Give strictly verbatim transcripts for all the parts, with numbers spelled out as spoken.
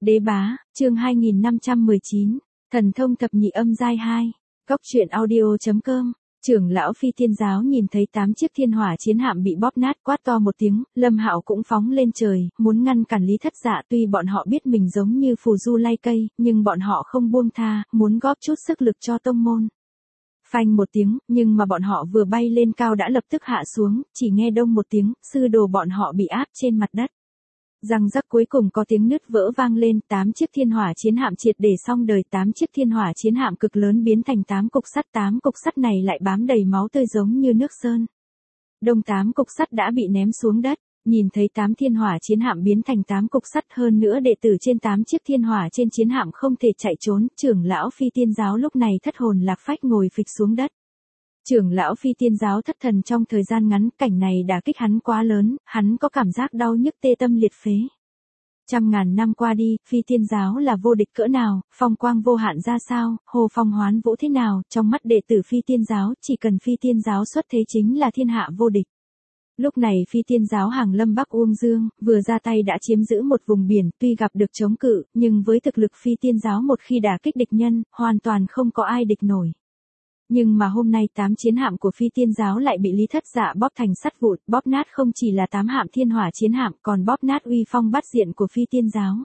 Đế bá, chương hai nghìn năm trăm mười chín, thần thông thập nhị âm giai hai, Cóc truyện audio.com. Trưởng lão Phi Tiên giáo nhìn thấy tám chiếc thiên hỏa chiến hạm bị bóp nát, quát to một tiếng, Lâm Hạo cũng phóng lên trời, muốn ngăn cản Lý Thất Dạ. Tuy bọn họ biết mình giống như phù du lay cây, nhưng bọn họ không buông tha, muốn góp chút sức lực cho tông môn. Phanh một tiếng, nhưng mà bọn họ vừa bay lên cao đã lập tức hạ xuống, chỉ nghe đông một tiếng, sư đồ bọn họ bị áp trên mặt đất. Răng rắc cuối cùng có tiếng nứt vỡ vang lên, tám chiếc thiên hỏa chiến hạm triệt để xong đời, tám chiếc thiên hỏa chiến hạm cực lớn biến thành tám cục sắt, tám cục sắt này lại bám đầy máu tươi giống như nước sơn. Đông tám cục sắt đã bị ném xuống đất, nhìn thấy tám thiên hỏa chiến hạm biến thành tám cục sắt, hơn nữa đệ tử trên tám chiếc thiên hỏa trên chiến hạm không thể chạy trốn, trưởng lão Phi Tiên giáo lúc này thất hồn lạc phách ngồi phịch xuống đất. Trưởng lão Phi Tiên giáo thất thần trong thời gian ngắn, cảnh này đả kích hắn quá lớn, hắn có cảm giác đau nhức tê tâm liệt phế. Trăm ngàn năm qua đi, Phi Tiên giáo là vô địch cỡ nào, phong quang vô hạn ra sao, hồ phong hoán vũ thế nào, trong mắt đệ tử Phi Tiên giáo, chỉ cần Phi Tiên giáo xuất thế chính là thiên hạ vô địch. Lúc này Phi Tiên giáo hàng lâm Bắc Uông Dương, vừa ra tay đã chiếm giữ một vùng biển, tuy gặp được chống cự, nhưng với thực lực Phi Tiên giáo một khi đả kích địch nhân, hoàn toàn không có ai địch nổi. Nhưng mà hôm nay tám chiến hạm của Phi Tiên giáo lại bị Lý Thất Dạ bóp thành sắt vụn, bóp nát không chỉ là tám hạm thiên hỏa chiến hạm, còn bóp nát uy phong bát diện của Phi Tiên giáo.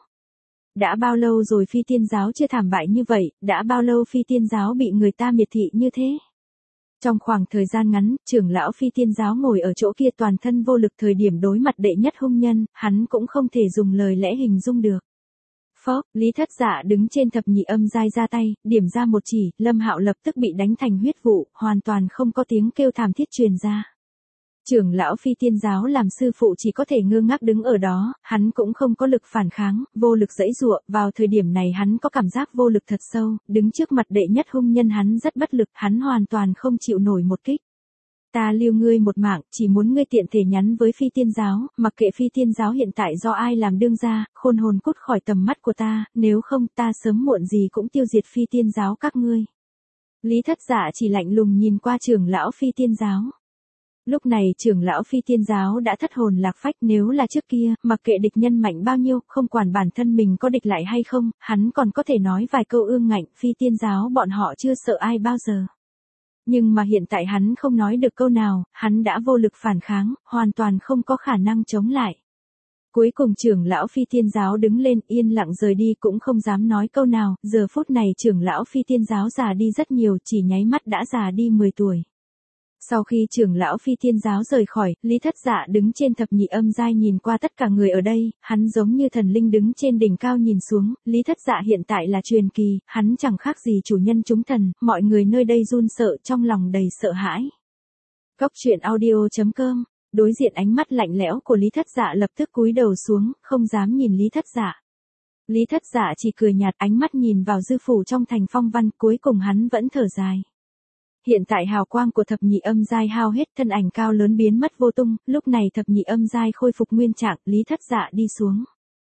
Đã bao lâu rồi Phi Tiên giáo chưa thảm bại như vậy, đã bao lâu Phi Tiên giáo bị người ta miệt thị như thế? Trong khoảng thời gian ngắn, trưởng lão Phi Tiên giáo ngồi ở chỗ kia toàn thân vô lực, thời điểm đối mặt đệ nhất hung nhân, hắn cũng không thể dùng lời lẽ hình dung được. Phốc, Lý Thất Dạ đứng trên thập nhị âm giai ra tay, điểm ra một chỉ, Lâm Hạo lập tức bị đánh thành huyết vụ, hoàn toàn không có tiếng kêu thảm thiết truyền ra. Trưởng lão Phi Tiên giáo làm sư phụ chỉ có thể ngơ ngác đứng ở đó, hắn cũng không có lực phản kháng, vô lực giãy giụa, vào thời điểm này hắn có cảm giác vô lực thật sâu, đứng trước mặt đệ nhất hung nhân hắn rất bất lực, hắn hoàn toàn không chịu nổi một kích. Ta lưu ngươi một mạng, chỉ muốn ngươi tiện thể nhắn với Phi Tiên giáo, mặc kệ Phi Tiên giáo hiện tại do ai làm đương gia, khôn hồn cút khỏi tầm mắt của ta, nếu không ta sớm muộn gì cũng tiêu diệt Phi Tiên giáo các ngươi. Lý Thất Dạ chỉ lạnh lùng nhìn qua trưởng lão Phi Tiên giáo. Lúc này trưởng lão Phi Tiên giáo đã thất hồn lạc phách, nếu là trước kia, mặc kệ địch nhân mạnh bao nhiêu, không quản bản thân mình có địch lại hay không, hắn còn có thể nói vài câu ương ngạnh, Phi Tiên giáo bọn họ chưa sợ ai bao giờ. Nhưng mà hiện tại hắn không nói được câu nào, hắn đã vô lực phản kháng, hoàn toàn không có khả năng chống lại. Cuối cùng trưởng lão Phi Tiên giáo đứng lên, yên lặng rời đi, cũng không dám nói câu nào, giờ phút này trưởng lão Phi Tiên giáo già đi rất nhiều, chỉ nháy mắt đã già đi mười tuổi. Sau khi trưởng lão Phi Tiên giáo rời khỏi, Lý Thất Dạ đứng trên thập nhị âm giai nhìn qua tất cả người ở đây, hắn giống như thần linh đứng trên đỉnh cao nhìn xuống, Lý Thất Dạ hiện tại là truyền kỳ, hắn chẳng khác gì chủ nhân chúng thần, mọi người nơi đây run sợ, trong lòng đầy sợ hãi. Cóc truyện audio.com, đối diện ánh mắt lạnh lẽo của Lý Thất Dạ lập tức cúi đầu xuống, không dám nhìn Lý Thất Dạ. Lý Thất Dạ chỉ cười nhạt, ánh mắt nhìn vào dư phủ trong thành phong văn, cuối cùng hắn vẫn thở dài. Hiện tại hào quang của thập nhị âm giai hao hết, thân ảnh cao lớn biến mất vô tung, lúc này thập nhị âm giai khôi phục nguyên trạng, Lý Thất Dạ đi xuống.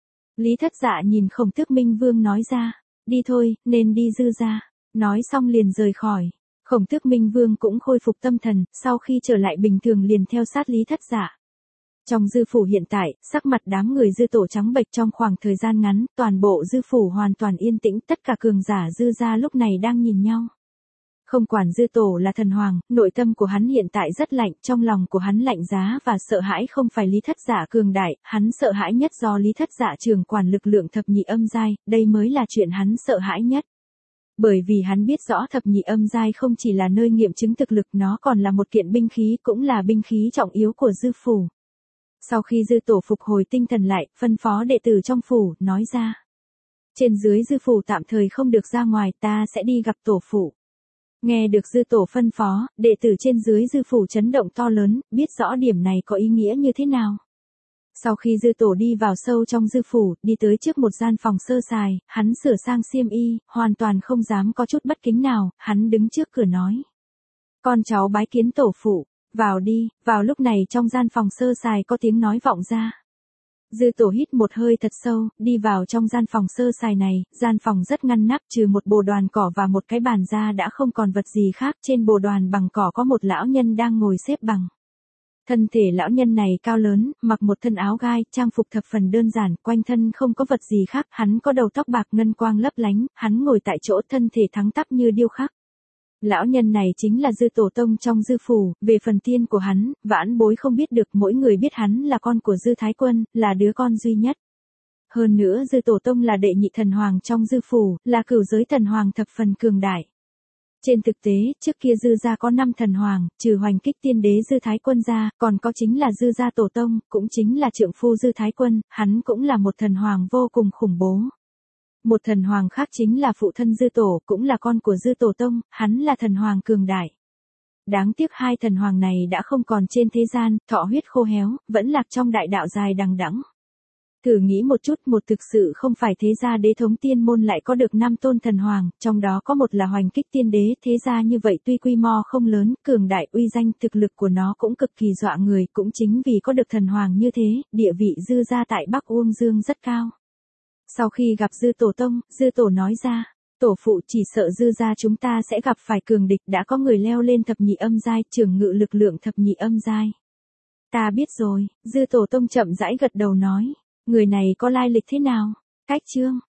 Lý Thất Dạ nhìn Khổng Tước Minh Vương nói ra, đi thôi, nên đi dư ra, nói xong liền rời khỏi. Khổng Tước Minh Vương cũng khôi phục tâm thần, sau khi trở lại bình thường liền theo sát Lý Thất Dạ. Trong dư phủ hiện tại, sắc mặt đám người dư tổ trắng bệch, trong khoảng thời gian ngắn, toàn bộ dư phủ hoàn toàn yên tĩnh, tất cả cường giả dư ra lúc này đang nhìn nhau. Không quản dư tổ là thần hoàng, nội tâm của hắn hiện tại rất lạnh, trong lòng của hắn lạnh giá và sợ hãi không phải Lý Thất Dạ cường đại, hắn sợ hãi nhất do Lý Thất Dạ trưởng quản lực lượng thập nhị âm giai, đây mới là chuyện hắn sợ hãi nhất. Bởi vì hắn biết rõ thập nhị âm giai không chỉ là nơi nghiệm chứng thực lực, nó còn là một kiện binh khí, cũng là binh khí trọng yếu của dư phủ. Sau khi dư tổ phục hồi tinh thần lại, phân phó đệ tử trong phủ, nói ra. Trên dưới dư phủ tạm thời không được ra ngoài, ta sẽ đi gặp tổ phụ. Nghe được dư tổ phân phó, đệ tử trên dưới dư phủ chấn động to lớn, biết rõ điểm này có ý nghĩa như thế nào. Sau khi dư tổ đi vào sâu trong dư phủ, đi tới trước một gian phòng sơ sài, hắn sửa sang xiêm y, hoàn toàn không dám có chút bất kính nào, hắn đứng trước cửa nói. Con cháu bái kiến tổ phụ, vào đi, vào lúc này trong gian phòng sơ sài có tiếng nói vọng ra. Dư tổ hít một hơi thật sâu, đi vào trong gian phòng sơ sài này, gian phòng rất ngăn nắp, trừ một bồ đoàn cỏ và một cái bàn ra đã không còn vật gì khác, trên bồ đoàn bằng cỏ có một lão nhân đang ngồi xếp bằng. Thân thể lão nhân này cao lớn, mặc một thân áo gai, trang phục thập phần đơn giản, quanh thân không có vật gì khác, hắn có đầu tóc bạc ngân quang lấp lánh, hắn ngồi tại chỗ thân thể thẳng tắp như điêu khắc. Lão nhân này chính là Dư Tổ Tông trong Dư phủ, về phần tiên của hắn, vãn bối không biết được, mỗi người biết hắn là con của Dư Thái Quân, là đứa con duy nhất. Hơn nữa Dư Tổ Tông là đệ nhị thần hoàng trong Dư phủ, là cửu giới thần hoàng thập phần cường đại. Trên thực tế, trước kia Dư gia có năm thần hoàng, trừ Hoành Kích Tiên Đế Dư Thái Quân ra, còn có chính là Dư gia Tổ Tông, cũng chính là trượng phu Dư Thái Quân, hắn cũng là một thần hoàng vô cùng khủng bố. Một thần hoàng khác chính là phụ thân Dư Tổ, cũng là con của Dư Tổ Tông, hắn là thần hoàng cường đại. Đáng tiếc hai thần hoàng này đã không còn trên thế gian, thọ huyết khô héo, vẫn lạc trong đại đạo dài đằng đẵng. Thử nghĩ một chút, một thực sự không phải thế gia đế thống tiên môn lại có được năm tôn thần hoàng, trong đó có một là Hoành Kích Tiên Đế, thế gia như vậy tuy quy mô không lớn, cường đại uy danh, thực lực của nó cũng cực kỳ dọa người, cũng chính vì có được thần hoàng như thế, địa vị Dư gia tại Bắc Uông Dương rất cao. Sau khi gặp Dư Tổ Tông, Dư Tổ nói ra, tổ phụ chỉ sợ Dư gia chúng ta sẽ gặp phải cường địch, đã có người leo lên thập nhị âm giai, trưởng ngự lực lượng thập nhị âm giai. Ta biết rồi, Dư Tổ Tông chậm rãi gật đầu nói. Người này có lai lịch thế nào? Cách chương